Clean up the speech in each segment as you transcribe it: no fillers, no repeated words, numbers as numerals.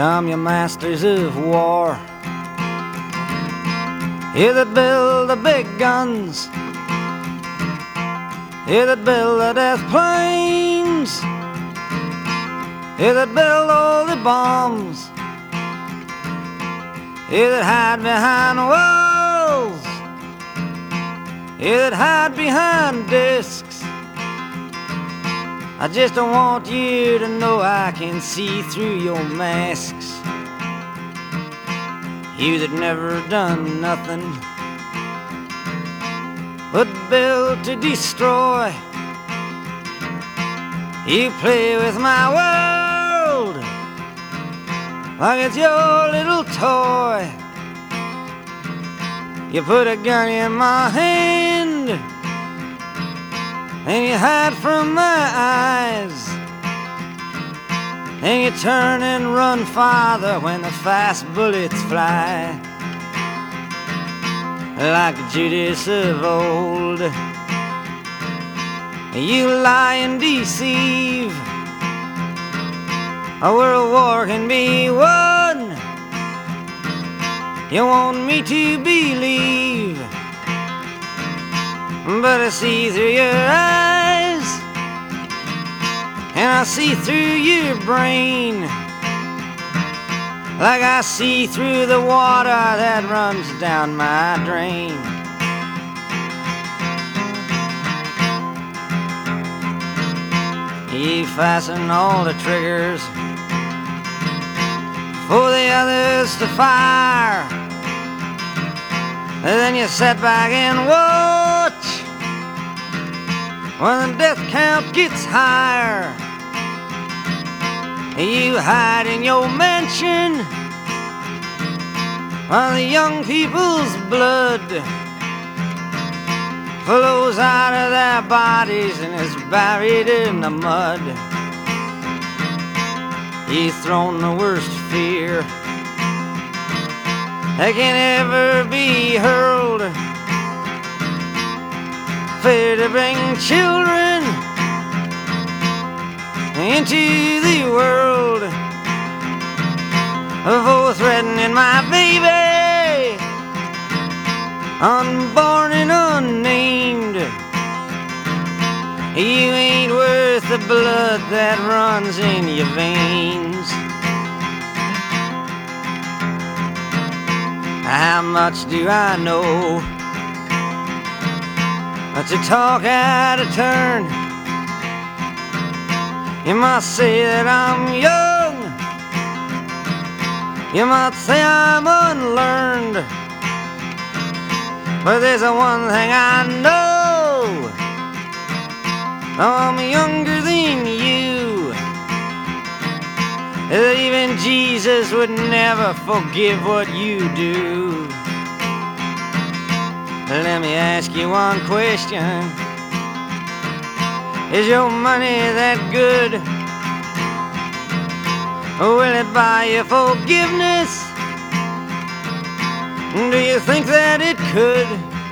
Come, you masters of war, you that build the big guns, you that build the death planes, you that build all the bombs, you that hide behind walls, you that hide behind discs. I just don't want you to know I can see through your masks. You that never done nothing but build to destroy. You play with my world like it's your little toy. You put a gun in my hand and you hide from my eyes, and you turn and run farther when the fast bullets fly. Like Judas of old, you lie and deceive. A world war can be won, you want me to believe, but I see through your eyes, and I see through your brain, like I see through the water that runs down my drain. You fasten all the triggers for the others to fire, and then you sit back and watch when the death count gets higher. You hide in your mansion while the young people's blood flows out of their bodies and is buried in the mud. You've thrown the worst fear that can ever be hurled, fear to bring children into the world, for threatening my baby, unborn and unnamed. You ain't worth the blood that runs in your veins. How much do I know to talk out of turn? You might say that I'm young, you might say I'm unlearned, but there's one thing I know, I'm younger than you, that even Jesus would never forgive what you do. Let me ask you one question. Is your money that good? Will it buy you forgiveness? Do you think that it could?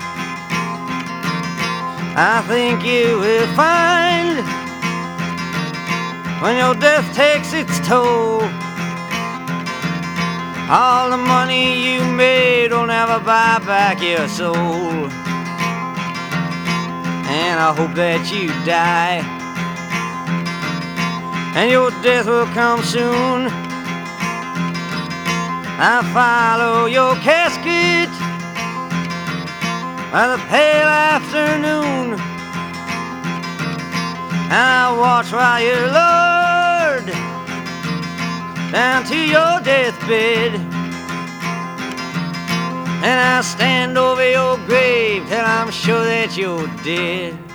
I think you will find when your death takes its toll, all the money you made will never buy back your soul. And I hope that you die, and your death will come soon. I follow your casket by the pale afternoon, and I watch while you're lowered down to your deathbed, and I stand over your grave till I'm sure that you're dead.